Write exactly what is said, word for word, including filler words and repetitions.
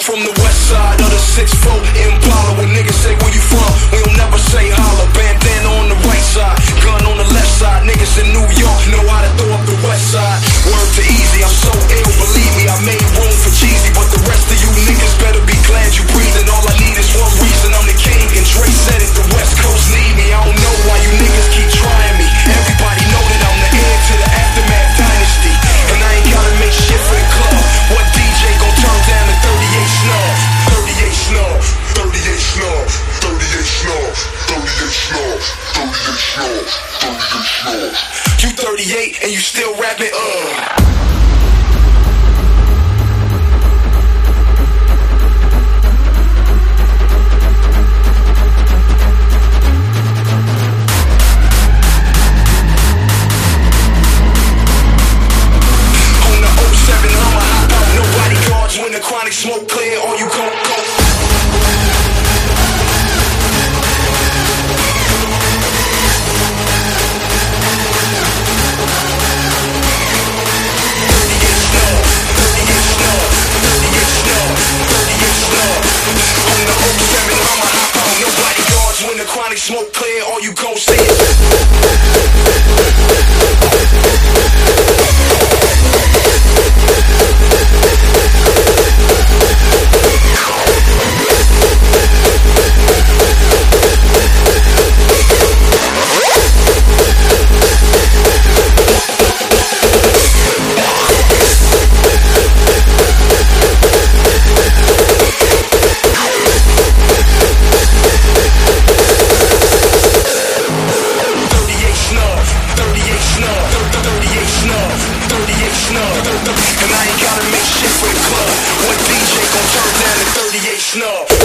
from the west side of the six four Impala. When niggas say where you from, we don't never say holla. Bandana on the right side, gun on the left side. Niggas in New York know how to throw up the west side. Word to Easy, I'm so ill, believe me, I made room for Cheesy. But the rest of you niggas better be glad you breathing. All I need is one reason, I'm the king. And Dre said it, the west coast need me. I don't know why you niggas keep trying me. Everybody know that I'm the heir to the Aftermath dynasty. And I ain't gotta make shit for the club. What D J gon' turn down the thirty-eight snub? thirty-eight snub, thirty-eight snub, thirty-eight snub, thirty-eight snub, thirty-eight snub, thirty-eight snub. You thirty-eight and you still rapping, uh. When the chronic smoke clear, all you go, go. thirty-eight snub, thirty-eight snub, thirty-eight snub, thirty-eight snub. On the oh seven, I'ma hop out. Nobody guards when the chronic smoke clear, all you gon' see and I ain't gotta make shit for the club. One D J gon' turn down the thirty-eight snub.